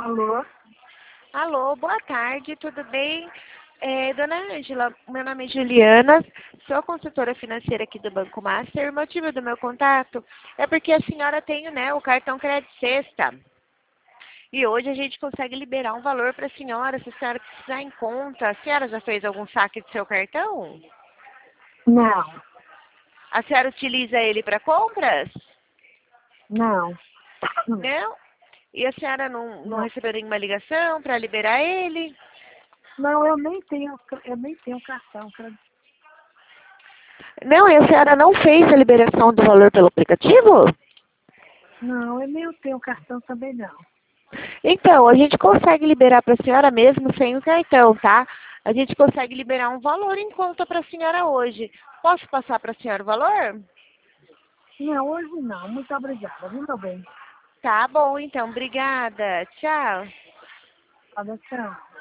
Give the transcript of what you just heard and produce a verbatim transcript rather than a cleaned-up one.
Alô? Alô, boa tarde, tudo bem? É, dona Ângela, meu nome é Juliana, sou consultora financeira aqui do Banco Master. O motivo do meu contato é porque a senhora tem, né, o cartão Crédito Sexta. E hoje a gente consegue liberar um valor para a senhora, se a senhora precisar em conta. A senhora já fez algum saque do seu cartão? Não, A senhora utiliza ele para compras? não, Não? E a senhora não, não não. recebeu nenhuma ligação para liberar ele? Não, eu nem tenho, eu nem tenho cartão. cara. Não, e a senhora não fez a liberação do valor pelo aplicativo? Não, eu nem tenho cartão também não. Então, a gente consegue liberar para a senhora mesmo sem o cartão, tá? A gente consegue liberar um valor em conta para a senhora hoje. Posso passar para a senhora o valor? Não, hoje não. Muito obrigada, viu, meu bem? Tá bom, então. Obrigada. Tchau. Tá bom, tchau.